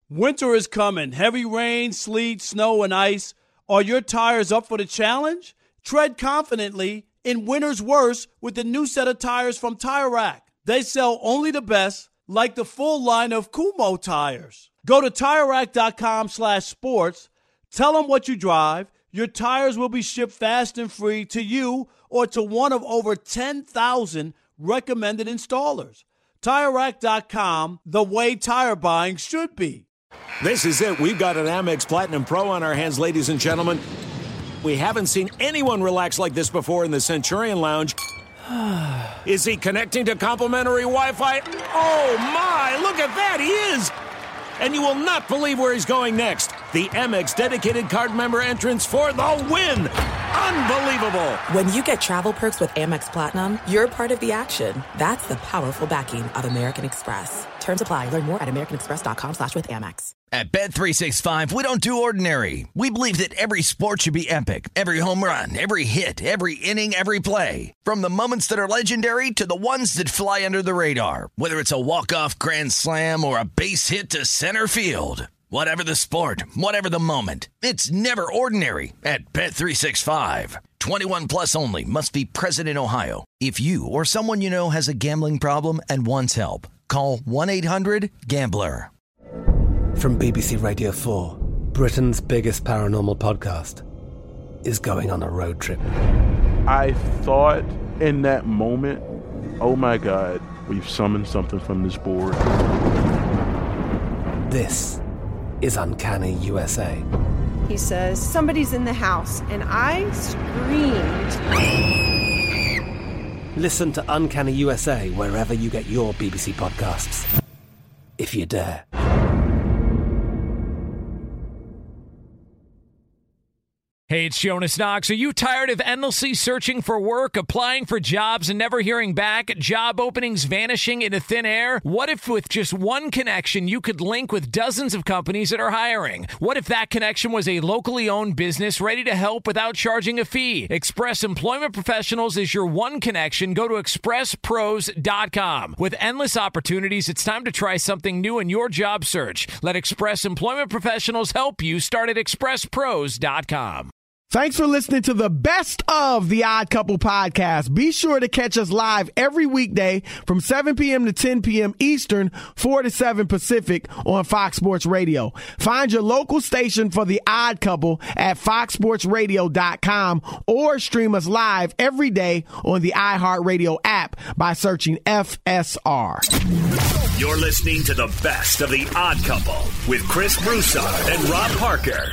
Winter is coming. Heavy rain, sleet, snow, and ice. Are your tires up for the challenge? Tread confidently in winter's worst with the new set of tires from Tire Rack. They sell only the best, like the full line of Kumho tires. Go to TireRack.com/sports. Tell them what you drive. Your tires will be shipped fast and free to you or to one of over 10,000 recommended installers. TireRack.com, the way tire buying should be. This is it. We've got an Amex Platinum Pro on our hands, ladies and gentlemen. We haven't seen anyone relax like this before in the Centurion Lounge. Is he connecting to complimentary Wi-Fi? Oh, my. Look at that. He is. And you will not believe where he's going next. The Amex dedicated card member entrance for the win. Unbelievable. When you get travel perks with Amex Platinum, you're part of the action. That's the powerful backing of American Express. Terms apply. Learn more at americanexpress.com/withAmex. At Bet365, we don't do ordinary. We believe that every sport should be epic. Every home run, every hit, every inning, every play. From the moments that are legendary to the ones that fly under the radar. Whether it's a walk-off grand slam or a base hit to center field. Whatever the sport, whatever the moment, it's never ordinary at Bet365. 21 plus only. Must be present in Ohio. If you or someone you know has a gambling problem and wants help, call 1-800-GAMBLER. From BBC Radio 4, Britain's biggest paranormal podcast is going on a road trip. I thought in that moment, oh my God, we've summoned something from this board. This is Uncanny USA. He says, somebody's in the house, and I screamed. Listen to Uncanny USA wherever you get your BBC podcasts, if you dare. Hey, it's Jonas Knox. Are you tired of endlessly searching for work, applying for jobs, and never hearing back? Job openings vanishing into thin air? What if with just one connection, you could link with dozens of companies that are hiring? What if that connection was a locally owned business ready to help without charging a fee? Express Employment Professionals is your one connection. Go to expresspros.com. With endless opportunities, it's time to try something new in your job search. Let Express Employment Professionals help you. Start at expresspros.com. Thanks for listening to the best of the Odd Couple podcast. Be sure to catch us live every weekday from 7 p.m. to 10 p.m. Eastern, 4 to 7 Pacific on Fox Sports Radio. Find your local station for the Odd Couple at foxsportsradio.com or stream us live every day on the iHeartRadio app by searching FSR. You're listening to the best of the Odd Couple with Chris Broussard and Rob Parker.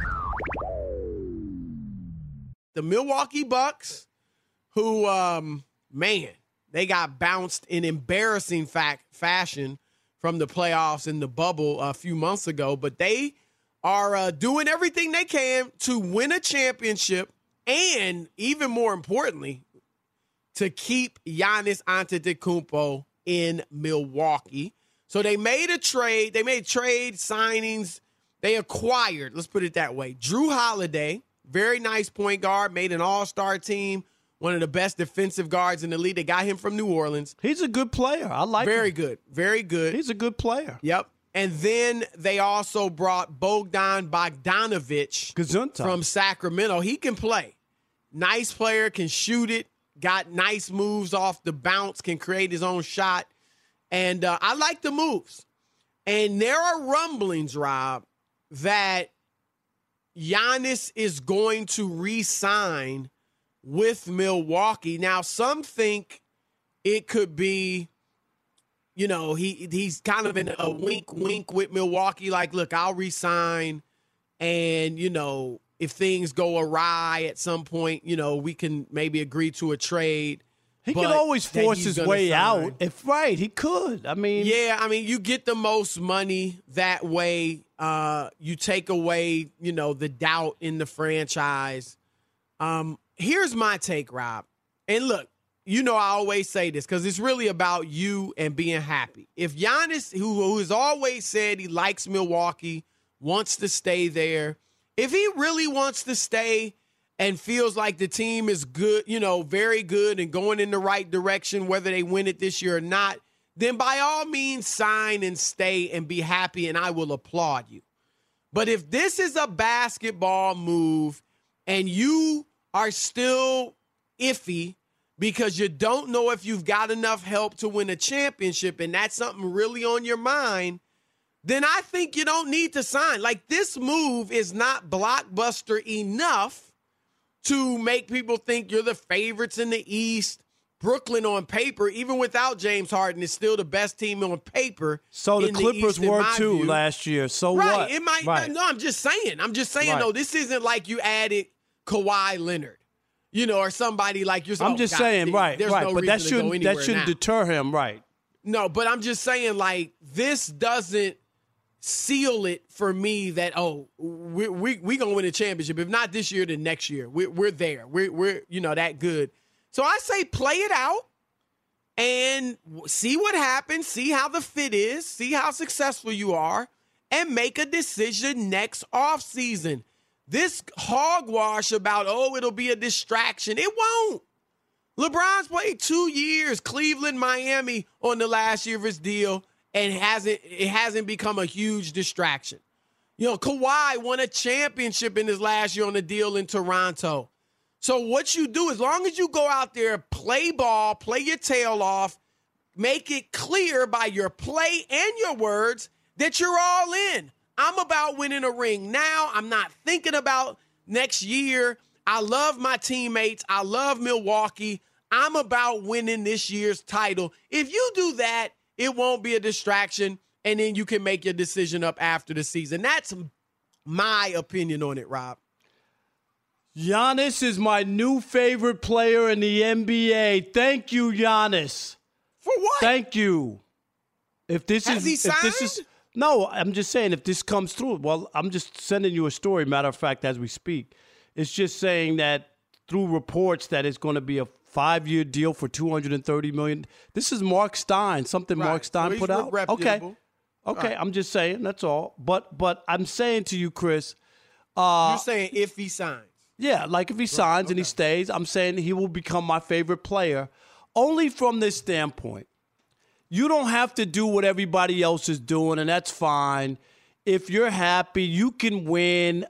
The Milwaukee Bucks, who, they got bounced in embarrassing fashion from the playoffs in the bubble a few months ago, but they are doing everything they can to win a championship and, even more importantly, to keep Giannis Antetokounmpo in Milwaukee. So they made a trade. They made trade signings. They acquired, let's put it that way, Jrue Holiday. Very nice point guard, made an all-star team, one of the best defensive guards in the league. They got him from New Orleans. He's a good player. I like him. Very good. Very good. He's a good player. Yep. And then they also brought Bogdan Bogdanović from Sacramento. He can play. Nice player, can shoot it, got nice moves off the bounce, can create his own shot. And I like the moves. And there are rumblings, Rob, that Giannis is going to re-sign with Milwaukee. Now, some think it could be, he's kind of in a wink with Milwaukee. Like, look, I'll re-sign. And, if things go awry at some point, we can maybe agree to a trade. He could always force his way out. He could. You get the most money that way. You take away, the doubt in the franchise. Here's my take, Rob. And look, I always say this because it's really about you and being happy. If Giannis, who has always said he likes Milwaukee, wants to stay there, if he really wants to stay and feels like the team is good, very good and going in the right direction, whether they win it this year or not, then by all means sign and stay and be happy, and I will applaud you. But if this is a basketball move and you are still iffy because you don't know if you've got enough help to win a championship and that's something really on your mind, then I think you don't need to sign. Like, this move is not blockbuster enough to make people think you're the favorites in the East. Brooklyn on paper, even without James Harden, is still the best team on paper. So the Clippers were too last year. So right. what? It might. Right. No, I'm just saying. Right. Though, this isn't like you added Kawhi Leonard, or somebody like yourself. I'm just saying, right. There's right. no but reason that shouldn't deter him, right? No, but I'm just saying, like, this doesn't seal it for me that we gonna win a championship. If not this year, then next year. We're there. We're that good. So I say play it out and see what happens, see how the fit is, see how successful you are, and make a decision next offseason. This hogwash about, it'll be a distraction. It won't. LeBron's played 2 years, Cleveland, Miami, on the last year of his deal, and it hasn't become a huge distraction. Kawhi won a championship in his last year on the deal in Toronto. So what you do, as long as you go out there, play ball, play your tail off, make it clear by your play and your words that you're all in. I'm about winning a ring now. I'm not thinking about next year. I love my teammates. I love Milwaukee. I'm about winning this year's title. If you do that, it won't be a distraction, and then you can make your decision up after the season. That's my opinion on it, Rob. Giannis is my new favorite player in the NBA. Thank you, Giannis. For what? Thank you. Has he signed? No, I'm just saying if this comes through. Well, I'm just sending you a story, matter of fact, as we speak. It's just saying that through reports that it's going to be a 5-year deal for $230 million. This is Mark Stein, something right. Mark Stein put out. Reputable. Okay, right. I'm just saying, that's all. But I'm saying to you, Chris. You're saying if he signs. Yeah, like if he signs and he stays, I'm saying he will become my favorite player. Only from this standpoint. You don't have to do what everybody else is doing, and that's fine. If you're happy, you can win.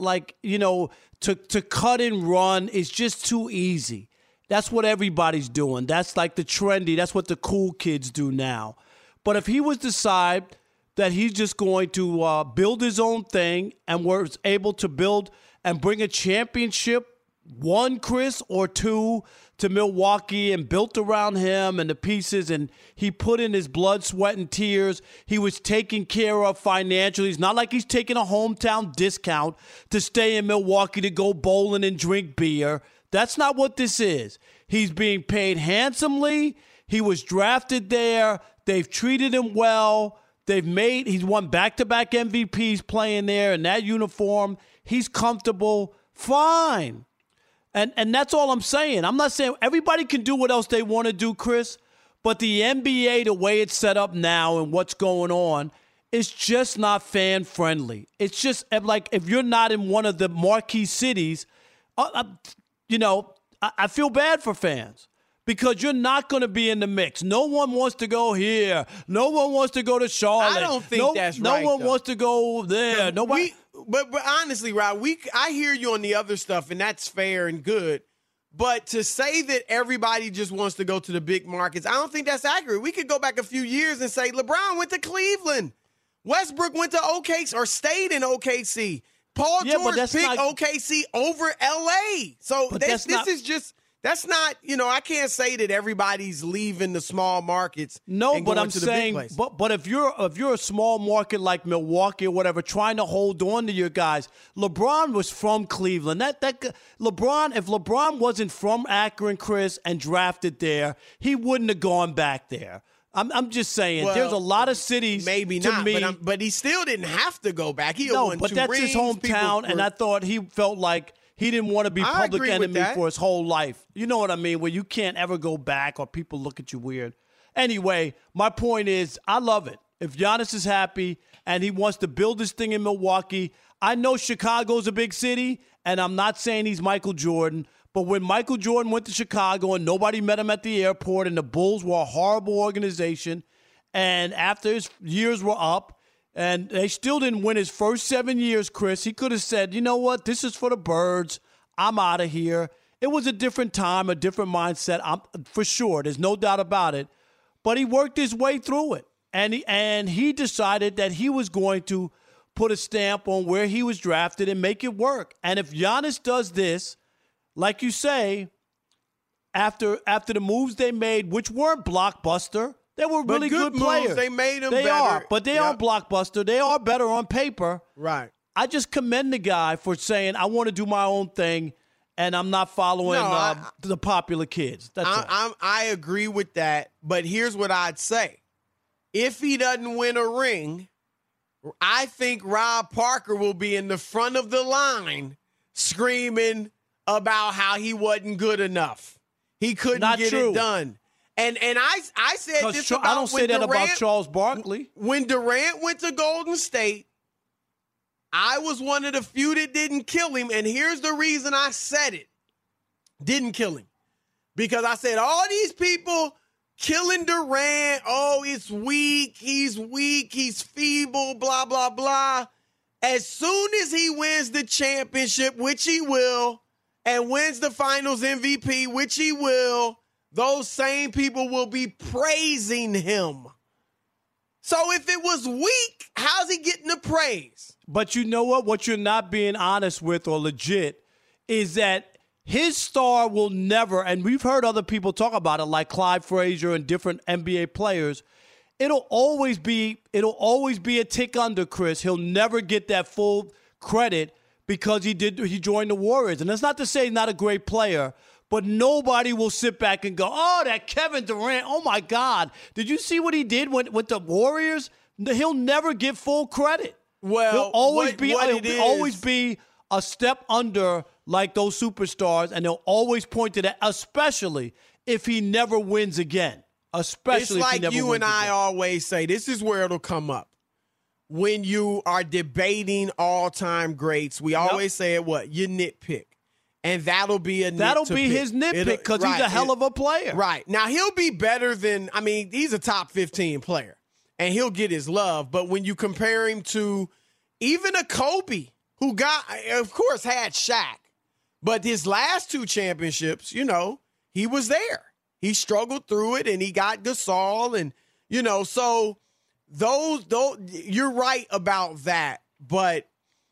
To cut and run is just too easy. That's what everybody's doing. That's like the trendy. That's what the cool kids do now. But if he was to decide that he's just going to build his own thing and was able to build and bring a championship, 1, Chris, or 2 to Milwaukee and built around him and the pieces, and he put in his blood, sweat, and tears. He was taken care of financially. It's not like he's taking a hometown discount to stay in Milwaukee to go bowling and drink beer. That's not what this is. He's being paid handsomely. He was drafted there. They've treated him well. He's won back-to-back MVPs playing there in that uniform. He's comfortable. Fine. And that's all I'm saying. I'm not saying everybody can do what else they want to do, Chris, but the NBA, the way it's set up now and what's going on, is just not fan-friendly. It's just like if you're not in one of the marquee cities, I feel bad for fans because you're not going to be in the mix. No one wants to go here. No one wants to go to Charlotte. I don't think that's right. No one wants to go there. Nobody. But honestly, Rob, I hear you on the other stuff, and that's fair and good. But to say that everybody just wants to go to the big markets, I don't think that's accurate. We could go back a few years and say LeBron went to Cleveland. Westbrook went to OKC or stayed in OKC. Paul George picked OKC over L.A. So this is just – that's not, I can't say that everybody's leaving the small markets. No, and but going I'm to the saying, big place. but if you're a small market like Milwaukee or whatever, trying to hold on to your guys, LeBron was from Cleveland. If LeBron wasn't from Akron, Chris, and drafted there, he wouldn't have gone back there. I'm just saying, there's a lot of cities. Maybe not, but he still didn't have to go back. But that's his hometown, and I thought he felt like he didn't want to be public enemy for his whole life. You know what I mean? Where you can't ever go back or people look at you weird. Anyway, my point is I love it. If Giannis is happy and he wants to build this thing in Milwaukee, I know Chicago's a big city, and I'm not saying he's Michael Jordan, but when Michael Jordan went to Chicago and nobody met him at the airport and the Bulls were a horrible organization, And after his years were up, and they still didn't win his first 7 years, Chris, he could have said, you know what, this is for the birds. I'm out of here. It was a different time, a different mindset, for sure. There's no doubt about it. But he worked his way through it. And he decided that he was going to put a stamp on where he was drafted and make it work. And if Giannis does this, like you say, after the moves they made, which weren't blockbuster, they were really good players. Moves, they made them they better. Are, but they aren't blockbuster. They are better on paper. Right. I just commend the guy for saying, I want to do my own thing, and I'm not following the popular kids. That's all. I agree with that, but here's what I'd say. If he doesn't win a ring, I think Rob Parker will be in the front of the line screaming about how he wasn't good enough. He couldn't get it done. And I said this about I don't say that about Charles Barkley. When Durant went to Golden State, I was one of the few that didn't kill him, and here's the reason I said it. Didn't kill him. Because I said all these people killing Durant, oh, he's weak, he's feeble, blah, blah, blah. As soon as he wins the championship, which he will, and wins the finals MVP, which he will, those same people will be praising him. So if it was weak, how's he getting the praise? But you know what? What you're not being honest with or legit is that his star will never, and we've heard other people talk about it, like Clyde Frazier and different NBA players, it'll always be a tick under, Chris. He'll never get that full credit because he joined the Warriors. And that's not to say he's not a great player, but nobody will sit back and go, oh, that Kevin Durant, oh, my God. Did you see what he did with the Warriors? He'll never get full credit. Well, he'll always be a step under like those superstars, and they'll always point to that, especially if he never wins again. Especially it's if he like never you wins and I again. always say, this is where it'll come up. When you are debating all-time greats, we always say it, what? You nitpick. And that'll be his nitpick because he's a hell of a player. Right. Now, he'll be better than, he's a top 15 player, and he'll get his love. But when you compare him to even a Kobe, who of course, had Shaq, but his last two championships, he was there. He struggled through it, and he got Gasol, and, so those you're right about that. But,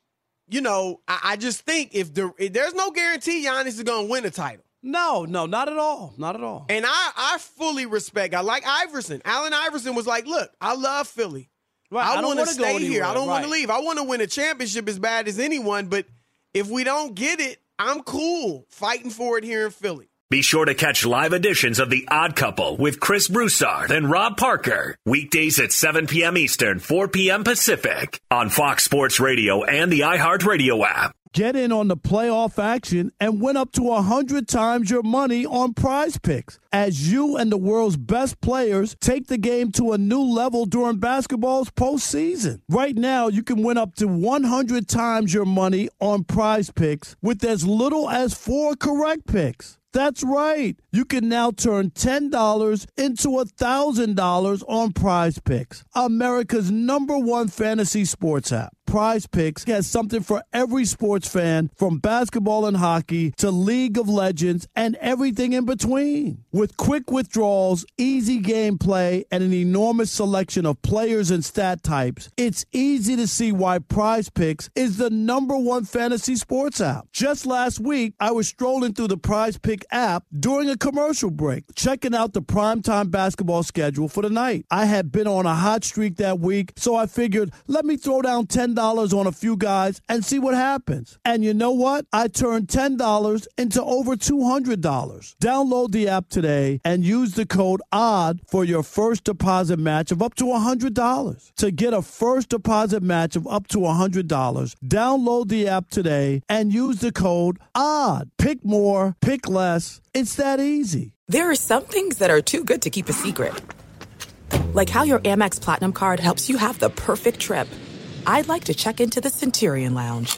I just think if there's no guarantee Giannis is going to win a title. No, not at all. Not at all. And I fully respect. I like Iverson. Allen Iverson was like, look, I love Philly. Right, I want to stay here. I don't want to leave. I want to win a championship as bad as anyone. But if we don't get it, I'm cool fighting for it here in Philly. Be sure to catch live editions of The Odd Couple with Chris Broussard and Rob Parker. Weekdays at 7 p.m. Eastern, 4 p.m. Pacific on Fox Sports Radio and the iHeartRadio app. Get in on the playoff action and win up to 100 times your money on Prize Picks as you and the world's best players take the game to a new level during basketball's postseason. Right now, you can win up to 100 times your money on Prize Picks with as little as 4 correct picks. That's right. You can now turn $10 into $1,000 on Prize Picks, America's #1 fantasy sports app. Prize Picks has something for every sports fan, from basketball and hockey to League of Legends and everything in between. With quick withdrawals, easy gameplay, and an enormous selection of players and stat types, it's easy to see why Prize Picks is the #1 fantasy sports app. Just last week, I was strolling through the Prize Pick app during a commercial break, checking out the primetime basketball schedule for the night. I had been on a hot streak that week, so I figured, let me throw down $10 on a few guys and see what happens. And you know what? I turned $10 into over $200. Download the app today and use the code ODD for your first deposit match of up to $100. To get a first deposit match of up to $100, download the app today and use the code ODD. Pick more, pick less. It's that easy. There are some things that are too good to keep a secret. Like how your Amex Platinum card helps you have the perfect trip. I'd like to check into the Centurion Lounge.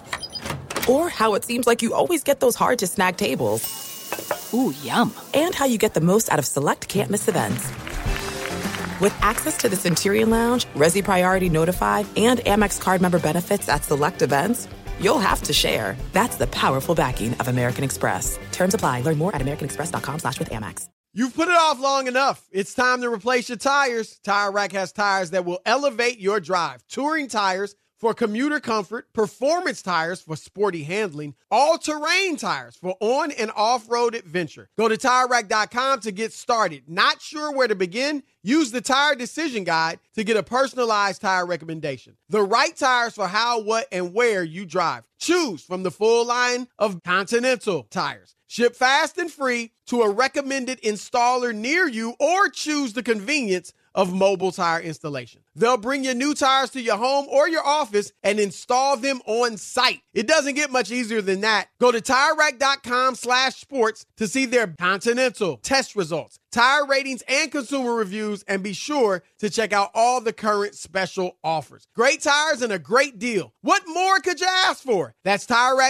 Or how it seems like you always get those hard-to-snag tables. Ooh, yum. And how you get the most out of select can't-miss events. With access to the Centurion Lounge, Resi Priority Notified, and Amex card member benefits at select events, you'll have to share. That's the powerful backing of American Express. Terms apply. Learn more at americanexpress.com/withAmex. You've put it off long enough. It's time to replace your tires. Tire Rack has tires that will elevate your drive. Touring tires for commuter comfort, performance tires for sporty handling, all-terrain tires for on- and off-road adventure. Go to TireRack.com to get started. Not sure where to begin? Use the Tire Decision Guide to get a personalized tire recommendation. The right tires for how, what, and where you drive. Choose from the full line of Continental tires. Ship fast and free to a recommended installer near you, or choose the convenience of mobile tire installation. They'll bring your new tires to your home or your office and install them on site. It doesn't get much easier than that. Go to TireRack.com/sports to see their Continental test results, tire ratings, and consumer reviews, and be sure to check out all the current special offers. Great tires and a great deal. What more could you ask for? That's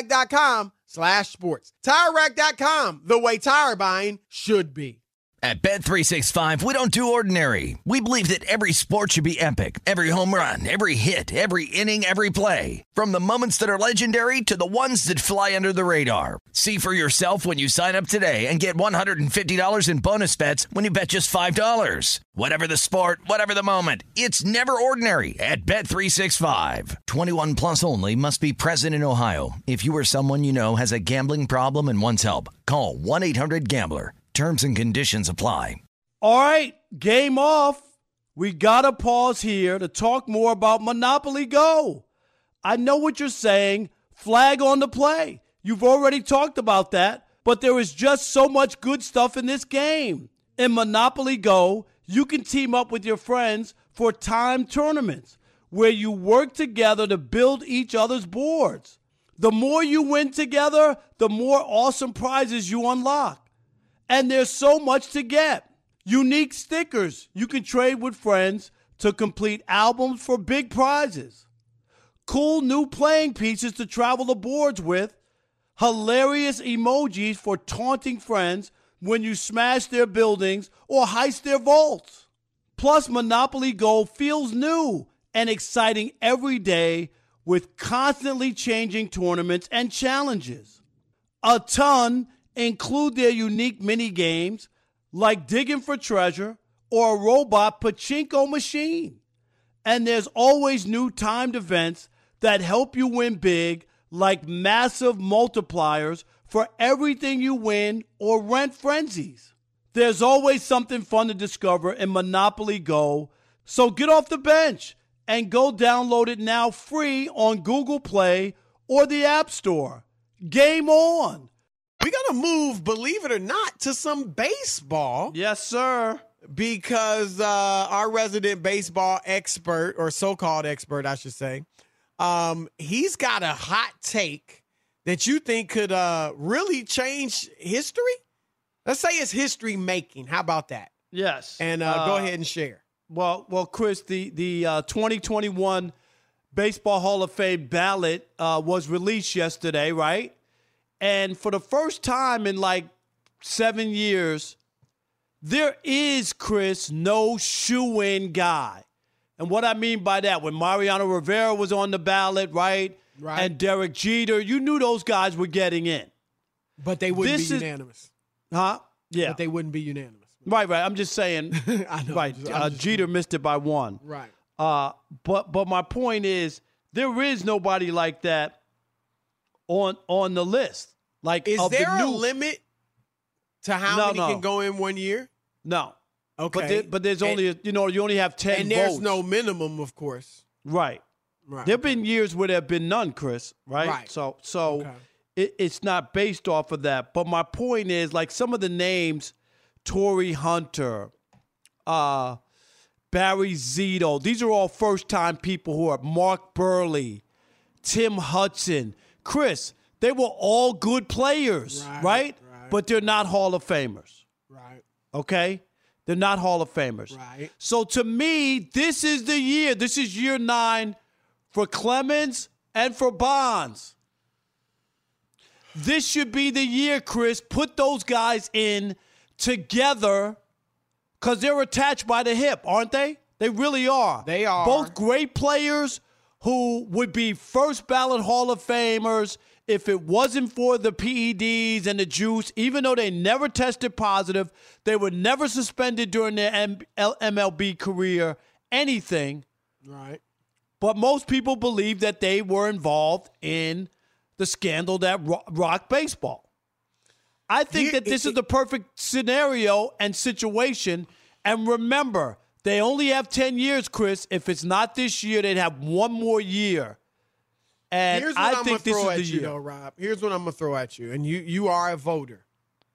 TireRack.com/sports. TireRack.com, the way tire buying should be. At Bet365, we don't do ordinary. We believe that every sport should be epic. Every home run, every hit, every inning, every play. From the moments that are legendary to the ones that fly under the radar. See for yourself when you sign up today and get $150 in bonus bets when you bet just $5. Whatever the sport, whatever the moment, it's never ordinary at Bet365. 21 plus only. Must be present in Ohio. If you or someone you know has a gambling problem and wants help, call 1-800-GAMBLER. Terms and conditions apply. All right, game off. We got to pause here to talk more about Monopoly Go. I know what you're saying. Flag on the play. You've already talked about that, but there is just so much good stuff in this game. In Monopoly Go, you can team up with your friends for timed tournaments where you work together to build each other's boards. The more you win together, the more awesome prizes you unlock. And there's so much to get. Unique stickers you can trade with friends to complete albums for big prizes. Cool new playing pieces to travel the boards with. Hilarious emojis for taunting friends when you smash their buildings or heist their vaults. Plus, Monopoly Go feels new and exciting every day with constantly changing tournaments and challenges. A ton include their unique mini games like digging for treasure or a robot pachinko machine. And there's always new timed events that help you win big, like massive multipliers for everything you win or rent frenzies. There's always something fun to discover in Monopoly Go, so get off the bench and go download it now free on Google Play or the App Store. Game on! We got to move, believe it or not, to some baseball. Yes, sir. Because our resident baseball expert, or so-called expert, I should say, he's got a hot take that you think could really change history. Let's say it's history making. How about that? Yes. And go ahead and share. Well, Chris, the 2021 Baseball Hall of Fame ballot was released yesterday, right? And for the first time in like 7 years, there is, Chris, no shoe-in guy. And what I mean by that, when Mariano Rivera was on the ballot, right? And Derek Jeter, you knew those guys were getting in. But they wouldn't be unanimous. Huh? Yeah. But they wouldn't be unanimous. Right. I'm just saying. I know. Right. Jeter missed it by one. Right. But my point is, there is nobody like that on the list. Like, is there a limit to how many can go in 1 year? No. Okay. But there's only, you only have 10 and there's votes. no minimum, of course. Right. There have been years where there have been none, Chris, right? Right. So it's not based off of that. But my point is, like, some of the names, Torrey Hunter, Barry Zito, these are all first-time people who are Mark Burley, Tim Hudson. Chris, they were all good players, right? But they're not Hall of Famers. Right. Okay? They're not Hall of Famers. Right. So to me, this is the year. This is year 9 for Clemens and for Bonds. This should be the year, Chris. Put those guys in together because they're attached by the hip, aren't they? They really are. They are. Both great players who would be first ballot Hall of Famers if it wasn't for the PEDs and the juice. Even though they never tested positive, they were never suspended during their MLB career, anything. Right. But most people believe that they were involved in the scandal that rocked baseball. I think that this is the perfect scenario and situation. And remember, they only have 10 years, Chris. If it's not this year, they'd have one more year. And here's what I I'm think gonna this throw is the at you, year. though, Rob. Here's what I'm gonna throw at you, and you are a voter.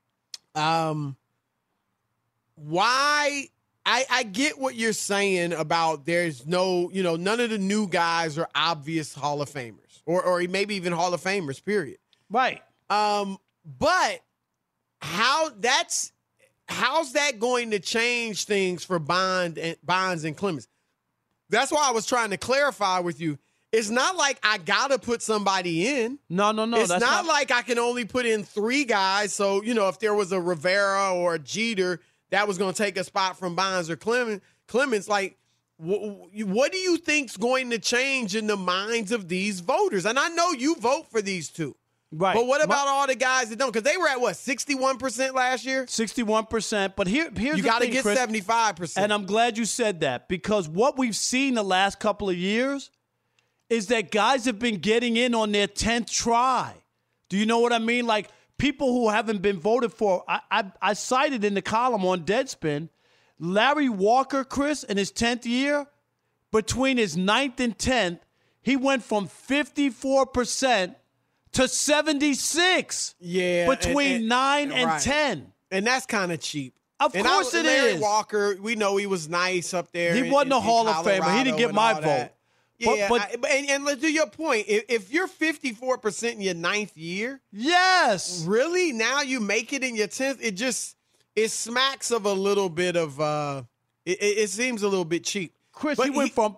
Why? I get what you're saying about there's no, none of the new guys are obvious Hall of Famers, or maybe even Hall of Famers. Period. Right. But how's that going to change things for Bonds and Clemens? That's why I was trying to clarify with you. It's not like I got to put somebody in. No. It's not like I can only put in 3 guys. So, if there was a Rivera or a Jeter that was going to take a spot from Bonds or Clemens, like, what do you think's going to change in the minds of these voters? And I know you vote for these two. Right. But what about all the guys that don't? Because they were at, 61% last year? 61%. But here's the thing, you got to get Chris, 75%. And I'm glad you said that, because what we've seen the last couple of years is that guys have been getting in on their 10th try. Do you know what I mean? Like, people who haven't been voted for. I cited in the column on Deadspin, Larry Walker, Chris, in his 10th year, between his 9th and 10th, he went from 54% to 76. Yeah. Between 9 and right. 10. And that's kind of cheap. Of course it Larry is. Walker, we know he was nice up there. He wasn't a Hall of Famer. He didn't get my vote. That. Yeah, but and let's do your point. If you're 54% in your 9th year, yes, really, now you make it in your 10th. It smacks of a little bit of. It seems a little bit cheap. Chris, but he went from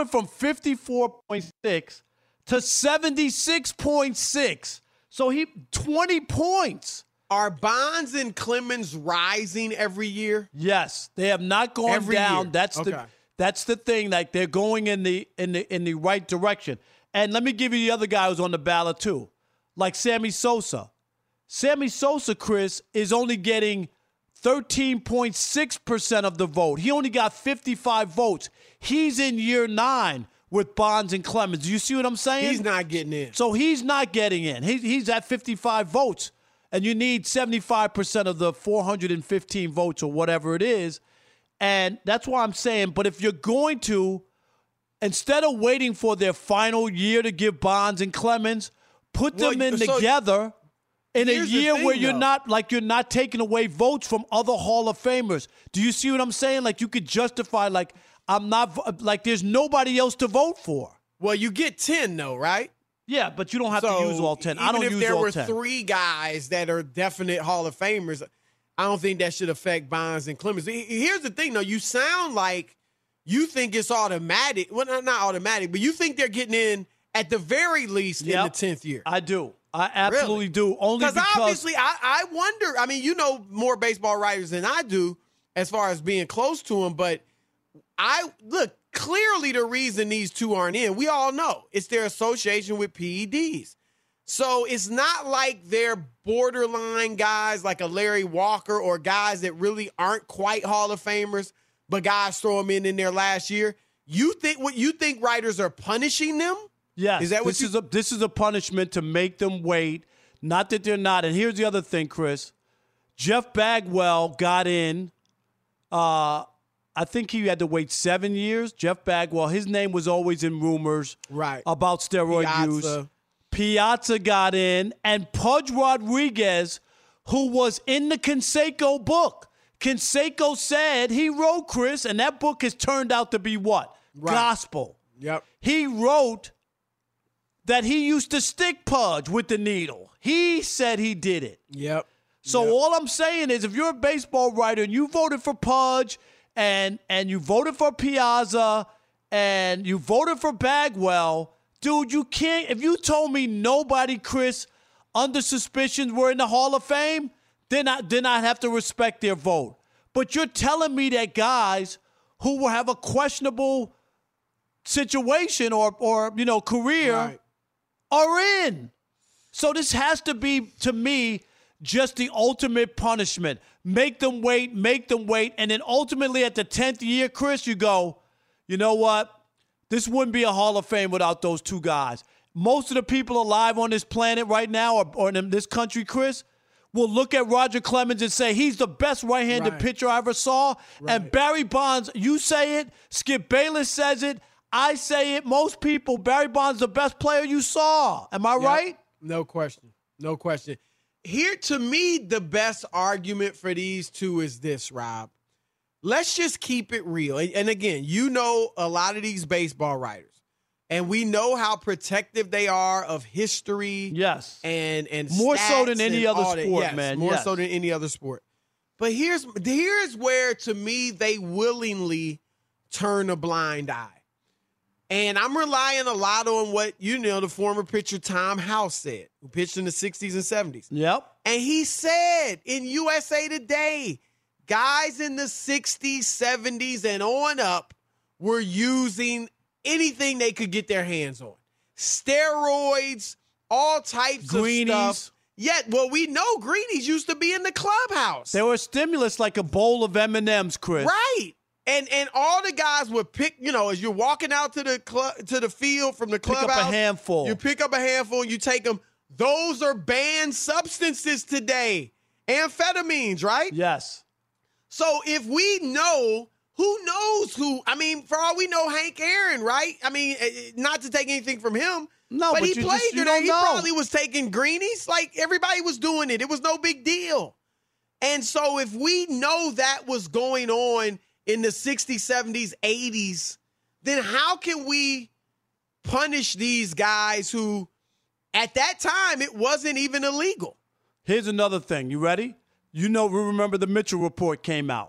54.6 to 76.6. So 20 points. Are Bonds and Clemens rising every year? Yes, they have not gone every down. Year. That's the thing. Like, they're going in the right direction. And let me give you the other guy who's on the ballot too, like Sammy Sosa. Sammy Sosa, Chris, is only getting 13.6% of the vote. He only got 55 votes. He's in year 9 with Bonds and Clemens. Do you see what I'm saying? He's not getting in. So he's not getting in. He's at 55 votes. And you need 75% of the 415 votes or whatever it is. And that's why I'm saying, but if you're going to, instead of waiting for their final year to give Bonds and Clemens, put them together in a year where you're not taking away votes from other Hall of Famers. Do you see what I'm saying? Like, you could justify, like, there's nobody else to vote for. Well, you get 10 though, right? Yeah, but you don't have to use all 10. I don't use all 10. Even if there were 3 guys that are definite Hall of Famers, I don't think that should affect Bonds and Clemens. Here's the thing, though. You sound like you think it's automatic. Well, not automatic, but you think they're getting in at the very least in the 10th year. I do. I absolutely do. Only because obviously, I wonder. I mean, you know more baseball writers than I do as far as being close to them, but look, clearly the reason these two aren't in, we all know. It's their association with PEDs. So it's not like they're borderline guys like a Larry Walker or guys that really aren't quite Hall of Famers, but guys throw them in their last year. You think writers are punishing them? Yes. Is that this is a punishment to make them wait. Not that they're not. And here's the other thing, Chris. Jeff Bagwell got in. I think he had to wait 7 years. Jeff Bagwell, his name was always in rumors about steroid use. Piazza got in, and Pudge Rodriguez, who was in the Canseco book. Canseco said, he wrote, Chris, and that book has turned out to be what? Gospel. Yep. He wrote that he used to stick Pudge with the needle. He said he did it. Yep. So all I'm saying is, if you're a baseball writer and you voted for Pudge and you voted for Piazza and you voted for Bagwell, dude, you can't. If you told me nobody, Chris, under suspicion were in the Hall of Fame, then I'd have to respect their vote. But you're telling me that guys who will have a questionable situation or career are in. So this has to be, to me, just the ultimate punishment. Make them wait, and then ultimately at the 10th year, Chris, you go, you know what? This wouldn't be a Hall of Fame without those two guys. Most of the people alive on this planet right now or in this country, Chris, will look at Roger Clemens and say he's the best right-handed pitcher I ever saw. Right. And Barry Bonds, you say it, Skip Bayless says it, I say it, most people, Barry Bonds the best player you saw. Am I right? No question. No question. Here, to me, the best argument for these two is this, Rob. Let's just keep it real. And again, you know a lot of these baseball writers. And we know how protective they are of history. Yes. And more so than any other sport, yes, man. More so than any other sport. But here's where, to me, they willingly turn a blind eye. And I'm relying a lot on what, the former pitcher Tom House said, who pitched in the 60s and 70s. Yep. And he said in USA Today, guys in the 60s, 70s, and on up were using anything they could get their hands on. Steroids, all types Greenies. of stuff. Yet, well, we know Greenies used to be in the clubhouse. They were a stimulus like a bowl of M&Ms, Chris. Right. And all the guys would pick, as you're walking out to the field from the clubhouse. Pick up a handful. You pick up a handful and you take them. Those are banned substances today. Amphetamines, right? Yes. So if we know, who knows who? I mean, for all we know, Hank Aaron, right? I mean, not to take anything from him. No, but he played today. He know. probably was taking greenies. Like, everybody was doing it. It was no big deal. And so if we know that was going on in the 60s, 70s, 80s, then how can we punish these guys who, at that time, it wasn't even illegal? Here's another thing. You ready? We remember the Mitchell Report came out.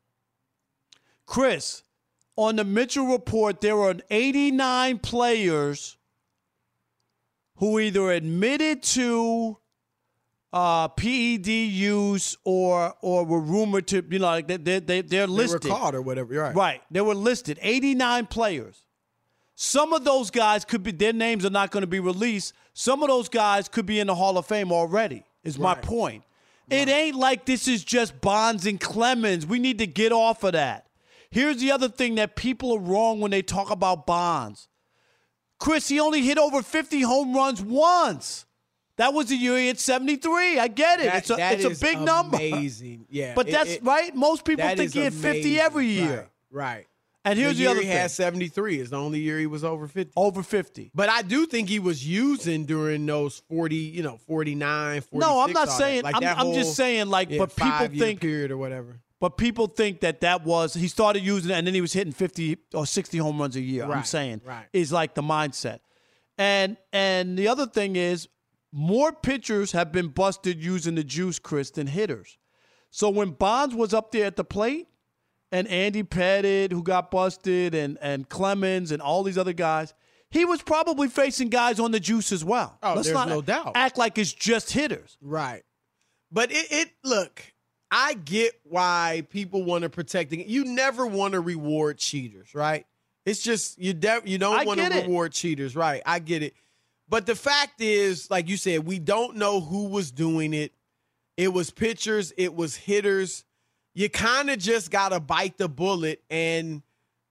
Chris, on the Mitchell Report, there were 89 players who either admitted to PED use or were rumored to, they're listed. They were caught or whatever, right? Right. They were listed. 89 players. Some of those guys could be, their names are not going to be released. Some of those guys could be in the Hall of Fame already, is my point. It ain't like this is just Bonds and Clemens. We need to get off of that. Here's the other thing that people are wrong when they talk about Bonds. Chris, he only hit over 50 home runs once. That was the year he hit 73. I get it. It's a big number. Amazing. Yeah. But that's right. Most people think he hit 50 every year. Right. And here's the other thing. He had 73. It's the only year he was over 50. Over 50. But I do think he was using during those 40, 49, 46. No, I'm not saying. Like I'm just saying, but people think period or whatever. But people think that was, he started using it and then he was hitting 50 or 60 home runs a year. Right, I'm saying right. is like the mindset. And the other thing is, more pitchers have been busted using the juice, Chris, than hitters. So when Bonds was up there at the plate, and Andy Pettitte, who got busted, and Clemens, and all these other guys, he was probably facing guys on the juice as well. Oh, Let's there's not no doubt. act like it's just hitters. Right. But look, I get why people want to protect it. You never want to reward cheaters, right? It's just you don't want to reward cheaters, right? I get it. But the fact is, like you said, we don't know who was doing it. It was pitchers, it was hitters. You kind of just got to bite the bullet and,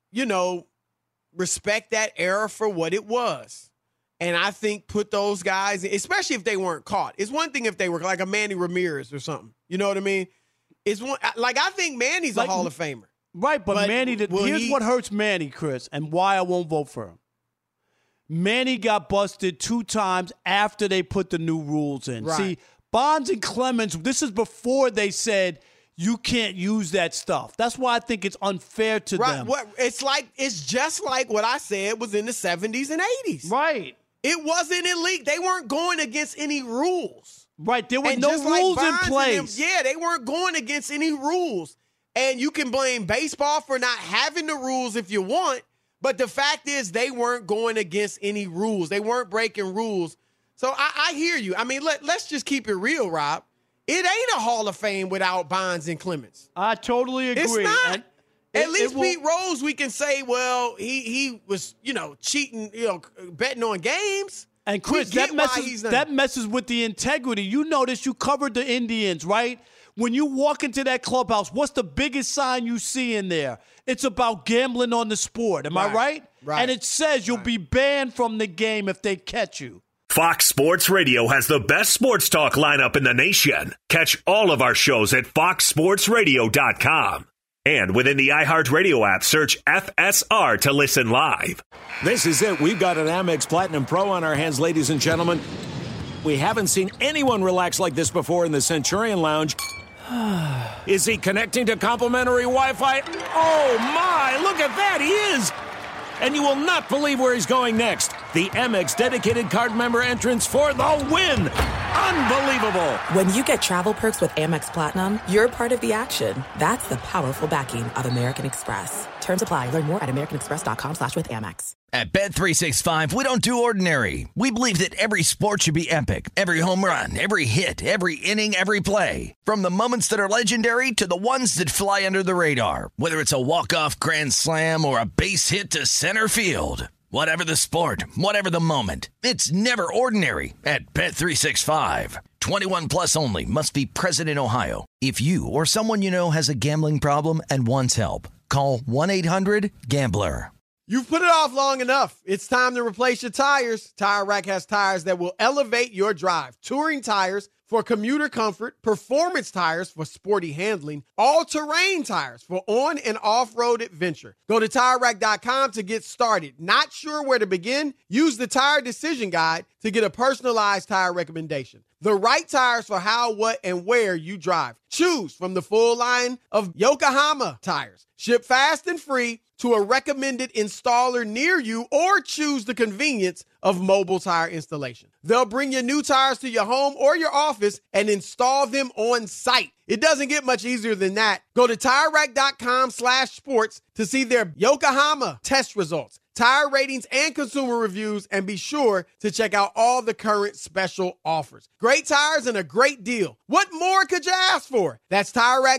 respect that era for what it was. And I think put those guys, especially if they weren't caught. It's one thing if they were like a Manny Ramirez or something. You know what I mean? It's one, like, I think Manny's a Hall of Famer. Right, but Manny, here's what hurts Manny, Chris, and why I won't vote for him. Manny got busted 2 times after they put the new rules in. Right. See, Bonds and Clemens, this is before they said you can't use that stuff. That's why I think it's unfair to them. It's just like what I said was in the 70s and 80s. Right. It wasn't illegal. They weren't going against any rules. Right. There were no rules in place. They weren't going against any rules. And you can blame baseball for not having the rules if you want, but the fact is they weren't going against any rules. They weren't breaking rules. So I hear you. I mean, let's just keep it real, Rob. It ain't a Hall of Fame without Bonds and Clemens. I totally agree. It's not. At least will, Pete Rose, we can say, well, he was, cheating, betting on games. And Chris, that messes with the integrity. You notice you covered the Indians, right? When you walk into that clubhouse, what's the biggest sign you see in there? It's about gambling on the sport. Am I right? Right. And it says you'll be banned from the game if they catch you. Fox Sports Radio has the best sports talk lineup in the nation. Catch all of our shows at foxsportsradio.com. And within the iHeartRadio app, search FSR to listen live. This is it. We've got an Amex Platinum Pro on our hands, ladies and gentlemen. We haven't seen anyone relax like this before in the Centurion Lounge. Is he connecting to complimentary Wi-Fi? Oh, my. Look at that. He is. And you will not believe where he's going next. The Amex dedicated card member entrance for the win. Unbelievable. When you get travel perks with Amex Platinum, you're part of the action. That's the powerful backing of American Express. Terms apply. Learn more at americanexpress.com/withAmex. At Bet365, we don't do ordinary. We believe that every sport should be epic. Every home run, every hit, every inning, every play. From the moments that are legendary to the ones that fly under the radar. Whether it's a walk-off grand slam or a base hit to center field. Whatever the sport, whatever the moment, it's never ordinary at Bet365. 21 plus only. Must be present in Ohio. If you or someone you know has a gambling problem and wants help, call 1-800-GAMBLER. You've put it off long enough. It's time to replace your tires. Tire Rack has tires that will elevate your drive. Touring tires for commuter comfort, performance tires for sporty handling, all-terrain tires for on- and off-road adventure. Go to TireRack.com to get started. Not sure where to begin? Use the Tire Decision Guide to get a personalized tire recommendation. The right tires for how, what, and where you drive. Choose from the full line of Yokohama tires. Ship fast and free to a recommended installer near you, or choose the convenience of mobile tire installation. They'll bring your new tires to your home or your office and install them on site. It doesn't get much easier than that. Go to TireRack.com/sports to see their Yokohama test results, tire ratings, and consumer reviews, and be sure to check out all the current special offers. Great tires and a great deal. What more could you ask for? That's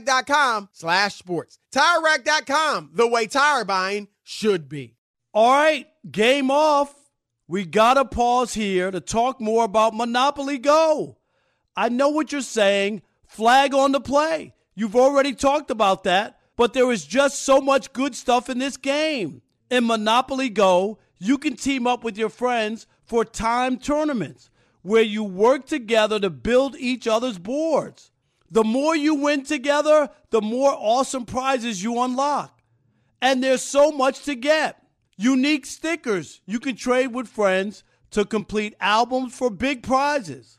TireRack.com/sports. TireRack.com, the way tire buying should be. All right, game off. We got to pause here to talk more about Monopoly Go. I know what you're saying. Flag on the play. You've already talked about that, but there is just so much good stuff in this game. In Monopoly Go, you can team up with your friends for timed tournaments where you work together to build each other's boards. The more you win together, the more awesome prizes you unlock. And there's so much to get. Unique stickers you can trade with friends to complete albums for big prizes.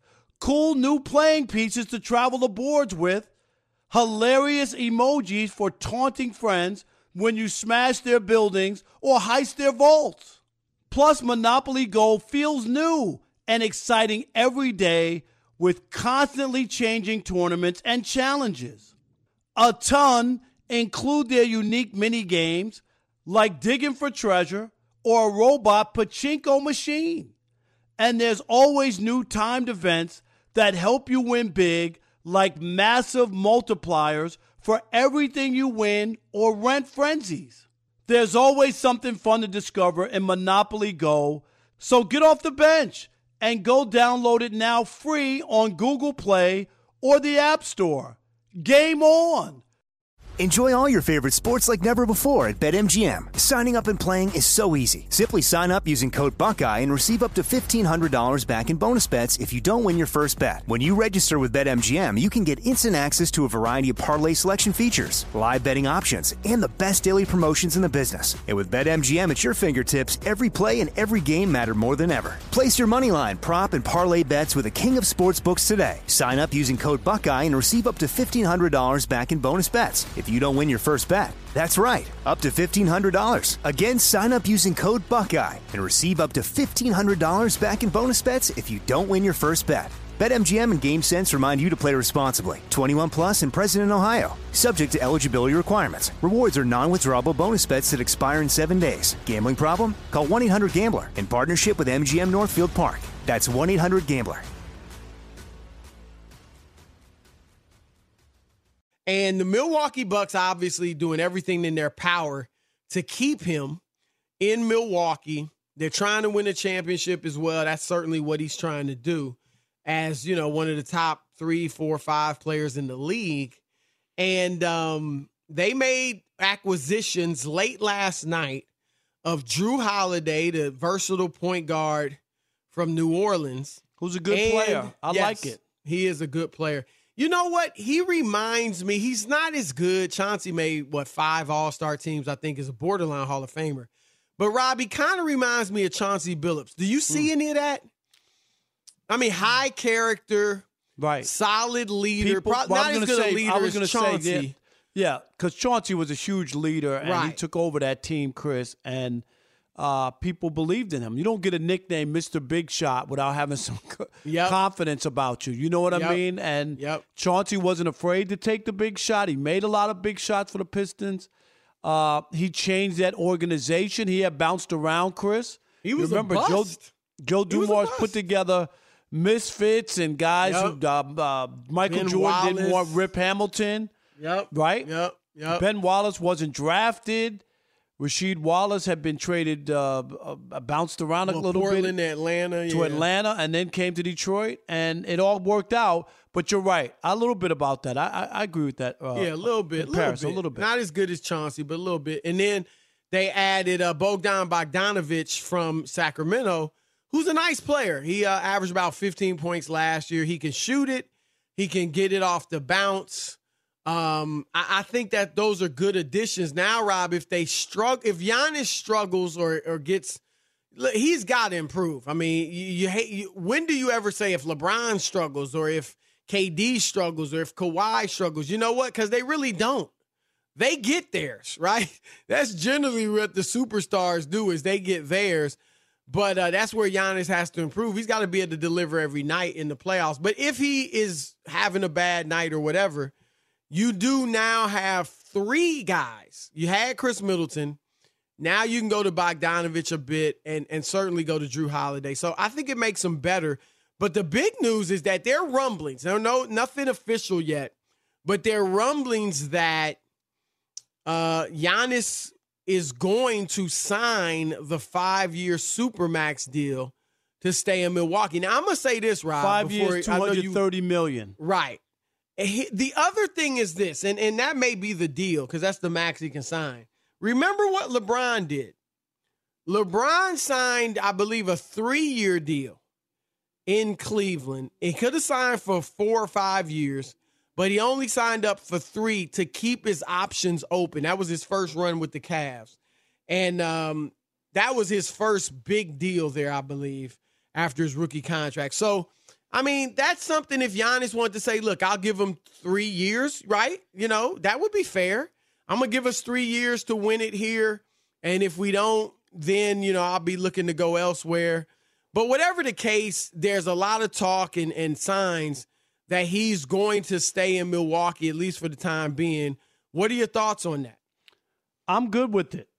Cool new playing pieces to travel the boards with. Hilarious emojis for taunting friends when you smash their buildings or heist their vaults. Plus, Monopoly Go feels new and exciting every day with constantly changing tournaments and challenges. A ton include their unique mini games like digging for treasure or a robot pachinko machine. And there's always new timed events that help you win big, like massive multipliers for everything you win or rent frenzies. There's always something fun to discover in Monopoly Go, so get off the bench and go download it now free on Google Play or the App Store. Game on! Enjoy all your favorite sports like never before at BetMGM. Signing up and playing is so easy. Simply sign up using code Buckeye and receive up to $1,500 back in bonus bets if you don't win your first bet. When you register with BetMGM, you can get instant access to a variety of parlay selection features, live betting options, and the best daily promotions in the business. And with BetMGM at your fingertips, every play and every game matter more than ever. Place your moneyline, prop, and parlay bets with the king of sportsbooks today. Sign up using code Buckeye and receive up to $1,500 back in bonus bets if you don't win your first bet. That's right, up to $1,500. Again, sign up using code Buckeye and receive up to $1,500 back in bonus bets if you don't win your first bet. BetMGM and GameSense remind you to play responsibly. 21 plus and present in Ohio. Subject to eligibility requirements. Rewards are non-withdrawable bonus bets that expire in 7 days. Gambling problem? Call 1-800-GAMBLER in partnership with MGM Northfield Park. That's 1-800-GAMBLER. And the Milwaukee Bucks obviously doing everything in their power to keep him in Milwaukee. They're trying to win a championship as well. That's certainly what he's trying to do as, one of the top 3, 4, 5 players in the league. And they made acquisitions late last night of Drew Holiday, the versatile point guard from New Orleans. Who's a good player. I like it. He is a good player. You know what? He reminds me, he's not as good. Chauncey made, 5 All-Star teams, I think, is a borderline Hall of Famer. But, Rob, he kind of reminds me of Chauncey Billups. Do you see any of that? I mean, high character, right? Solid leader. Not as good a leader as Chauncey. Yeah, because Chauncey was a huge leader, and he took over that team, Chris, and people believed in him. You don't get a nickname Mr. Big Shot without having some confidence about you. You know what I mean? And Chauncey wasn't afraid to take the big shot. He made a lot of big shots for the Pistons. He changed that organization. He had bounced around, Chris. He was a bust. Joe Dumars put together misfits and guys who Michael Ben Jordan Wallace. didn't want Rip Hamilton. Right? Yep. Ben Wallace wasn't drafted. Rasheed Wallace had been traded, bounced around a little Portland, bit. Atlanta. To Atlanta, and then came to Detroit, and it all worked out. But you're right. A little bit about that. I agree with that. A little bit. A little bit. Not as good as Chauncey, but a little bit. And then they added Bogdan Bogdanović from Sacramento, who's a nice player. He averaged about 15 points last year. He can shoot it. He can get it off the bounce. I think that those are good additions. Now, Rob, if Giannis struggles or gets, he's got to improve. I mean, when do you ever say if LeBron struggles or if KD struggles or if Kawhi struggles? You know what? Because they really don't. They get theirs, right? That's generally what the superstars do is they get theirs. But that's where Giannis has to improve. He's got to be able to deliver every night in the playoffs. But if he is having a bad night or whatever, you do now have 3 guys. You had Chris Middleton. Now you can go to Bogdanović a bit and certainly go to Drew Holiday. So I think it makes them better. But the big news is that there are rumblings. There are nothing official yet, but there are rumblings that Giannis is going to sign the 5-year Supermax deal to stay in Milwaukee. Now, I'm going to say this, Rob. 5 years, $230 million. Right. The other thing is this, and that may be the deal because that's the max he can sign. Remember what LeBron did. LeBron signed, I believe, a 3-year deal in Cleveland. He could have signed for 4 or 5 years, but he only signed up for 3 to keep his options open. That was his first run with the Cavs. And that was his first big deal there, I believe, after his rookie contract. So, I mean, that's something if Giannis wanted to say, look, I'll give him 3 years, right? That would be fair. I'm going to give us 3 years to win it here. And if we don't, then, I'll be looking to go elsewhere. But whatever the case, there's a lot of talk and signs that he's going to stay in Milwaukee, at least for the time being. What are your thoughts on that? I'm good with it.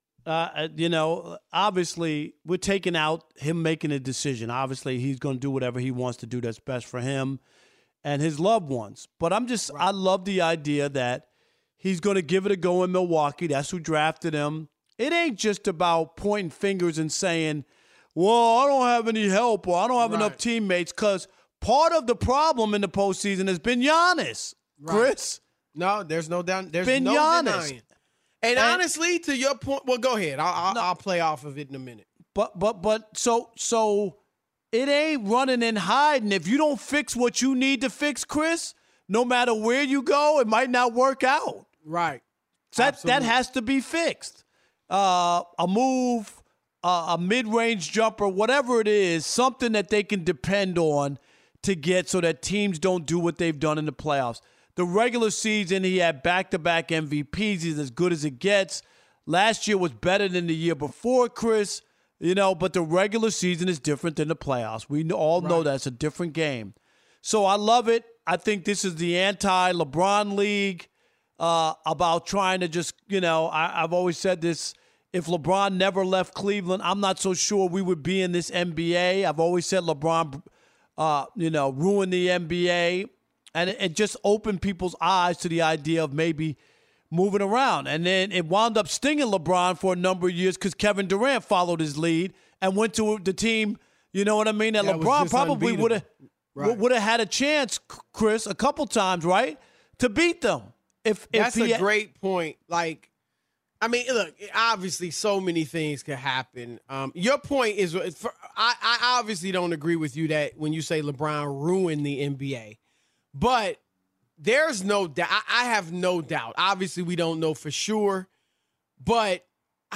Obviously, we're taking out him making a decision. Obviously, he's going to do whatever he wants to do that's best for him and his loved ones. But I love the idea that he's going to give it a go in Milwaukee. That's who drafted him. It ain't just about pointing fingers and saying, well, I don't have any help or I don't have enough teammates, because part of the problem in the postseason has been Giannis, Chris. No, there's no doubt. There's been no Giannis. denying. And honestly, to your point, well, go ahead. I'll play off of it in a minute. But so it ain't running and hiding. If you don't fix what you need to fix, Chris, no matter where you go, it might not work out. Right. That has to be fixed. A move, a mid-range jumper, whatever it is, something that they can depend on to get so that teams don't do what they've done in the playoffs. The regular season, he had back-to-back MVPs. He's as good as it gets. Last year was better than the year before, Chris. But the regular season is different than the playoffs. We all know that's a different game. So I love it. I think this is the anti-LeBron league about trying to just, I've always said this. If LeBron never left Cleveland, I'm not so sure we would be in this NBA. I've always said LeBron, ruined the NBA. And it just opened people's eyes to the idea of maybe moving around. And then it wound up stinging LeBron for a number of years because Kevin Durant followed his lead and went to the team, you know what I mean, that LeBron probably would have had a chance, Chris, a couple times, right, to beat them. That's a great point. Like, I mean, look, obviously so many things could happen. Your point is, I obviously don't agree with you that when you say LeBron ruined the NBA. But there's no doubt. I have no doubt. Obviously, we don't know for sure. But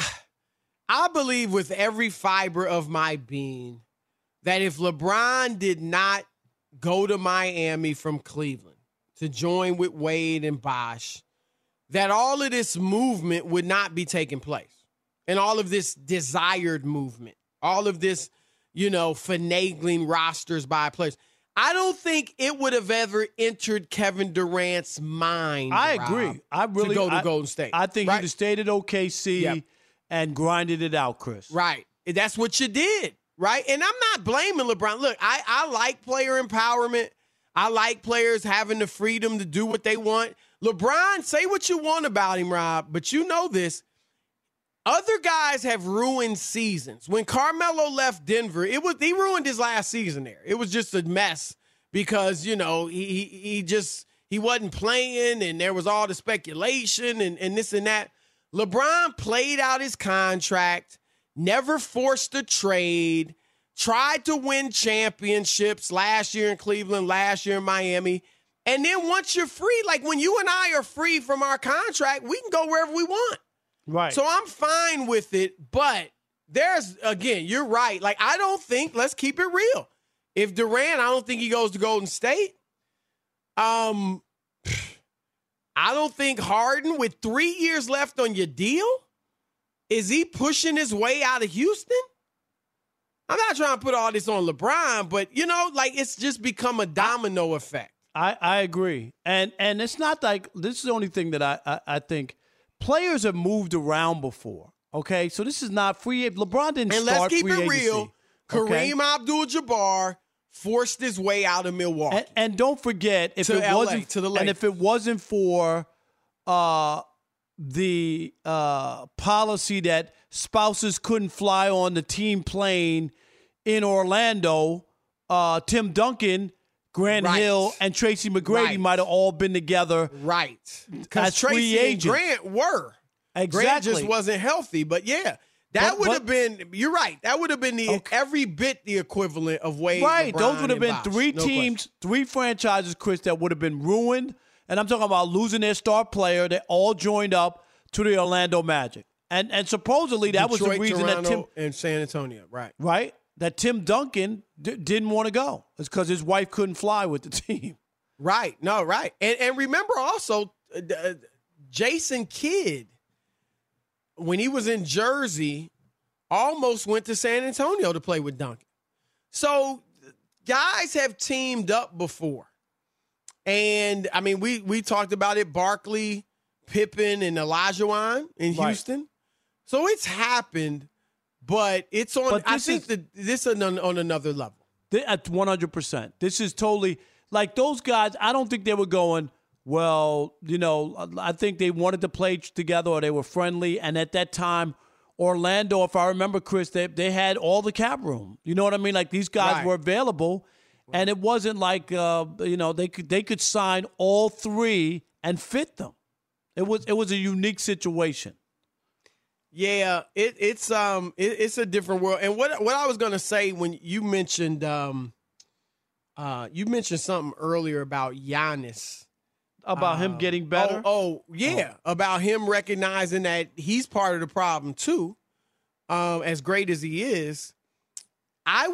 I believe with every fiber of my being that if LeBron did not go to Miami from Cleveland to join with Wade and Bosh, that all of this movement would not be taking place. And all of this desired movement, all of this, finagling rosters by players. I don't think it would have ever entered Kevin Durant's mind. I agree. To go to Golden State. I think he'd have stayed at OKC and grinded it out, Chris. Right. That's what you did, right? And I'm not blaming LeBron. Look, I like player empowerment. I like players having the freedom to do what they want. LeBron, say what you want about him, Rob, but you know this. Other guys have ruined seasons. When Carmelo left Denver, he ruined his last season there. It was just a mess because, he wasn't playing and there was all the speculation and this and that. LeBron played out his contract, never forced a trade, tried to win championships last year in Cleveland, last year in Miami. And then once you're free, like when you and I are free from our contract, we can go wherever we want. Right. So I'm fine with it, but you're right. Like, I don't think, let's keep it real. If Durant, I don't think he goes to Golden State. I don't think Harden, with 3 years left on your deal, is he pushing his way out of Houston? I'm not trying to put all this on LeBron, but, it's just become a domino effect. I agree. And it's not like, this is the only thing that I think. Players have moved around before, okay? So this is not free. LeBron didn't start free agency. And let's keep it real. Kareem Abdul-Jabbar forced his way out of Milwaukee. And don't forget, if it wasn't for the policy that spouses couldn't fly on the team plane in Orlando, Tim Duncan, Grant Hill, and Tracy McGrady might have all been together. Right. Because Tracy and Grant were. Exactly. Grant just wasn't healthy. But, that would have been – you're right. That would have been every bit the equivalent of Wade, right. LeBron, those would have been Bosh. three teams, three franchises, Chris, that would have been ruined. And I'm talking about losing their star player. They all joined up to the Orlando Magic. And supposedly that Detroit, was the reason Toronto, that Tim – and San Antonio, right. Right? That Tim Duncan didn't want to go. It's because his wife couldn't fly with the team. Right. No, right. And remember also Jason Kidd, when he was in Jersey, almost went to San Antonio to play with Duncan. So guys have teamed up before. And, I mean, we talked about it, Barkley, Pippen, and Olajuwon in Houston. So it's happened. But it's on. I think that this is on another level. At 100%. This is totally like those guys. I don't think they were going, well, I think they wanted to play together or they were friendly. And at that time, Orlando, if I remember, Chris, they had all the cap room. You know what I mean? Like these guys were available. And it wasn't like, they could sign all three and fit them. It was a unique situation. Yeah, it's a different world. And what I was gonna say when you mentioned something earlier about Giannis, about him getting better. About him recognizing that he's part of the problem too. As great as he is, I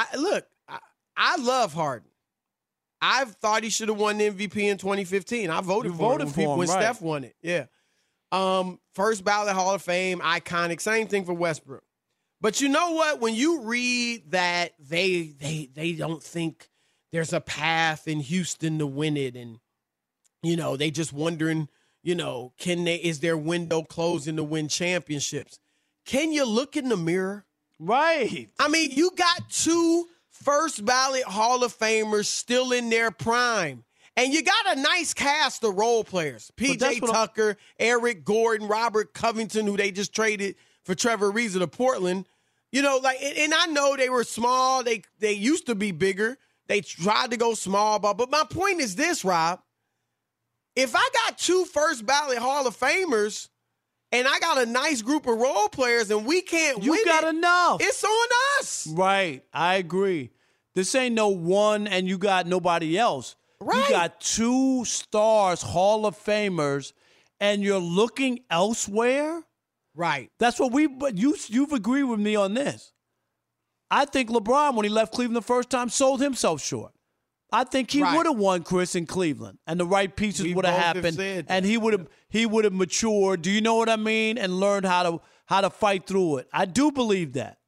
love Harden. I thought he should have won the MVP in 2015. I voted for him when Steph won it. Yeah. First ballot Hall of Fame, iconic. Same thing for Westbrook. But you know what? When you read that they don't think there's a path in Houston to win it, and they just wondering, is their window closing to win championships? Can you look in the mirror? Right. I mean, you got two first ballot Hall of Famers still in their prime. And you got a nice cast of role players. P.J. Tucker, Eric Gordon, Robert Covington, who they just traded for Trevor Ariza to Portland. You know, like, and I know they were small. They used to be bigger. They tried to go small. But my point is this, Rob. If I got 2 first ballot Hall of Famers and I got a nice group of role players and we can't win You got enough. It's on us. Right. I agree. This ain't no one and you got nobody else. Right. You got 2 stars, Hall of Famers, and you're looking elsewhere? Right. That's what but you've agreed with me on this. I think LeBron, when he left Cleveland the first time, sold himself short. I think he would have won, Chris, in Cleveland, and the right pieces would have happened, and he would have matured. Do you know what I mean? And learned how to fight through it. I do believe that.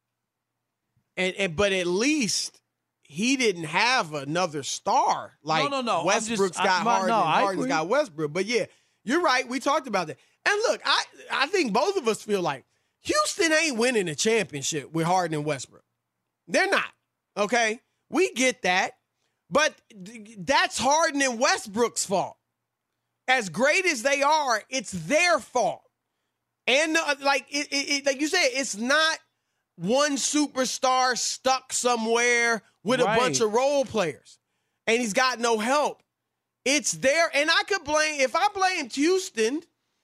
But at least he didn't have another star like no. Westbrook's got Harden and Harden's got Westbrook. But yeah, you're right. We talked about that. And look, I think both of us feel like Houston ain't winning a championship with Harden and Westbrook. They're not. Okay? We get that. But that's Harden and Westbrook's fault. As great as they are, it's their fault. And like you said, it's not one superstar stuck somewhere with a bunch of role players and he's got no help. It's there. And I could blame, if I blamed Houston,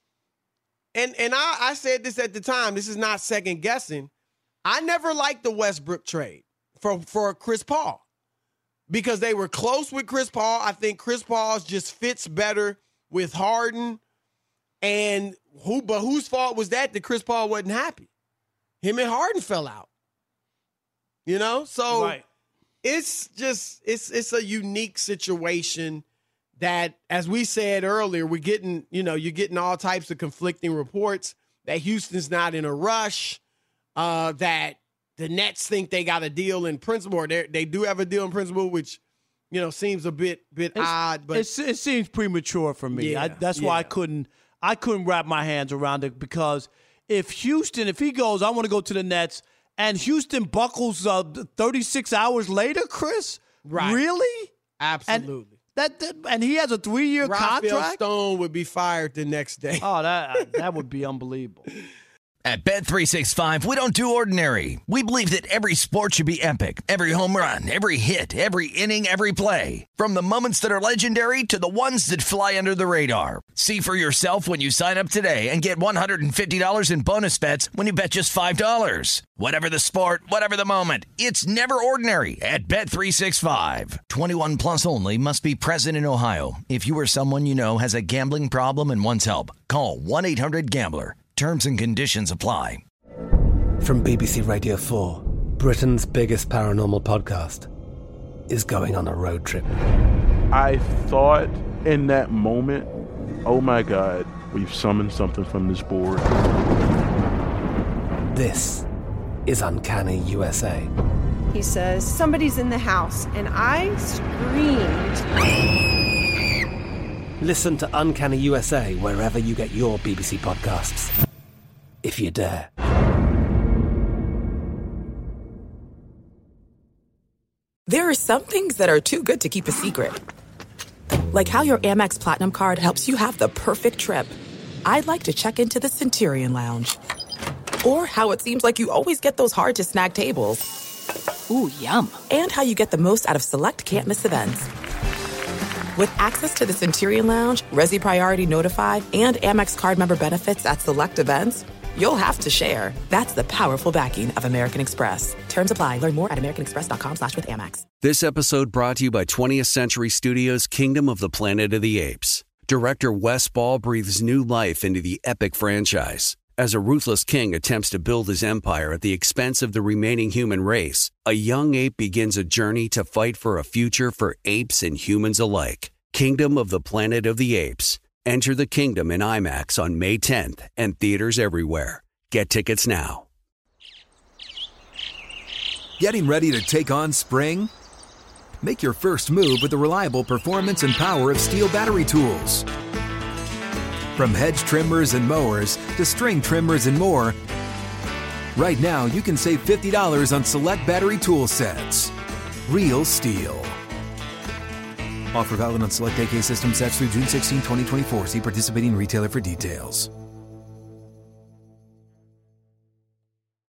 and I said this at the time, this is not second guessing. I never liked the Westbrook trade for Chris Paul because they were close with Chris Paul. I think Chris Paul just fits better with Harden. And whose fault was that Chris Paul wasn't happy? Him and Harden fell out. You know? So it's just, it's a unique situation that, as we said earlier, we're getting, you're getting all types of conflicting reports that Houston's not in a rush, that the Nets think they got a deal in principle, or they do have a deal in principle, which, seems a bit odd. But it seems premature for me. Yeah, that's why I couldn't wrap my hands around it, because if he goes, I want to go to the Nets, and Houston buckles 36 hours later, Chris? Right. Really? Absolutely. And he has a 3-year contract? Rafael Stone would be fired the next day. Oh, that would be unbelievable. At Bet365, we don't do ordinary. We believe that every sport should be epic. Every home run, every hit, every inning, every play. From the moments that are legendary to the ones that fly under the radar. See for yourself when you sign up today and get $150 in bonus bets when you bet just $5. Whatever the sport, whatever the moment, it's never ordinary at Bet365. 21 plus only. Must be present in Ohio. If you or someone you know has a gambling problem and wants help, call 1-800-GAMBLER. Terms and conditions apply. From BBC Radio 4, Britain's biggest paranormal podcast is going on a road trip. I thought in that moment, oh my God, we've summoned something from this board. This is Uncanny USA. He says, somebody's in the house, and I screamed. Listen to Uncanny USA wherever you get your BBC podcasts, if you dare. There are some things that are too good to keep a secret. Like how your Amex Platinum card helps you have the perfect trip. I'd like to check into the Centurion Lounge. Or how it seems like you always get those hard-to-snag tables. Ooh, yum. And how you get the most out of select can't-miss events. With access to the Centurion Lounge, Resi Priority Notified, and Amex card member benefits at select events, you'll have to share. That's the powerful backing of American Express. Terms apply. Learn more at americanexpress.com/withAmex. This episode brought to you by 20th Century Studios' Kingdom of the Planet of the Apes. Director Wes Ball breathes new life into the epic franchise. As a ruthless king attempts to build his empire at the expense of the remaining human race, a young ape begins a journey to fight for a future for apes and humans alike. Kingdom of the Planet of the Apes. Enter the kingdom in IMAX on May 10th and theaters everywhere. Get tickets now. Getting ready to take on spring? Make your first move with the reliable performance and power of Steel battery tools. From hedge trimmers and mowers to string trimmers and more, right now you can save $50 on select battery tool sets. Real Steel. Offer valid on select AK system sets through June 16, 2024. See participating retailer for details.